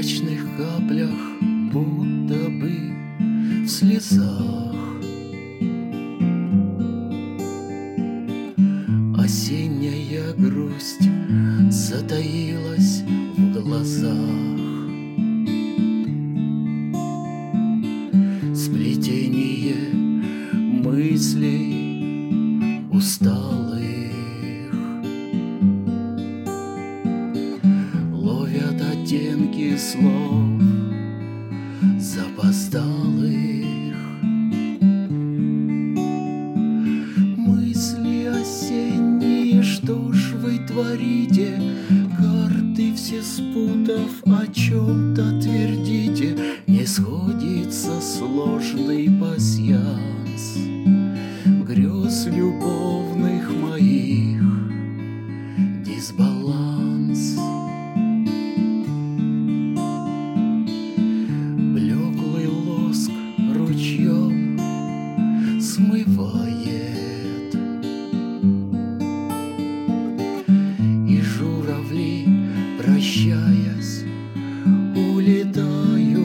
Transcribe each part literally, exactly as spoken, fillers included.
прозрачных каплях, будто бы в слезах. Осенняя грусть затаилась в глазах. Сплетение мыслей усталых ловят оттенки слов запоздалых. Мысли осенние, что ж вы творите? Карты все спутав, о чем-то твердите. Не сходится сложный пасьянс грез любовных моих, дисбаланс. Блеклый лоск ручьем смывает, и журавли, прощаясь, улетают.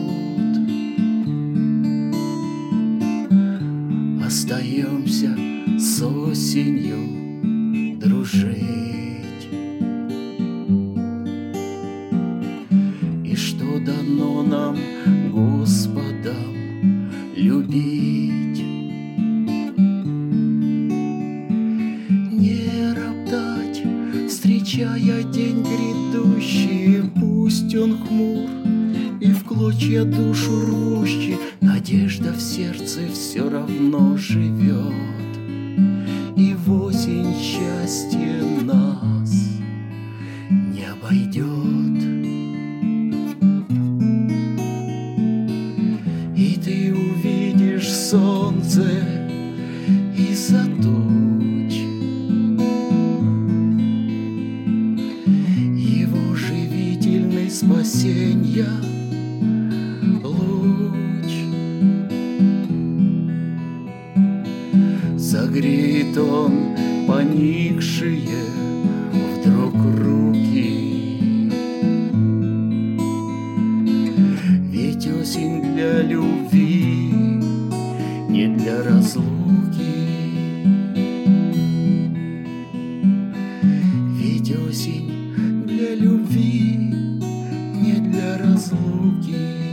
Остаемся с осенью дружить. И что дано нам Господом любить? Не роптать, встречая день грядущий. Пусть он хмур и в клочья душу рвущий, надежда в сердце все равно живет, и в осень счастье нас не обойдет. И ты увидишь солнце из-за туч, его живительный спасенья луч. Согреет он поникшие вдруг руки, ведь осень для любви, не для разлуки. Ведь осень для любви, не для разлуки.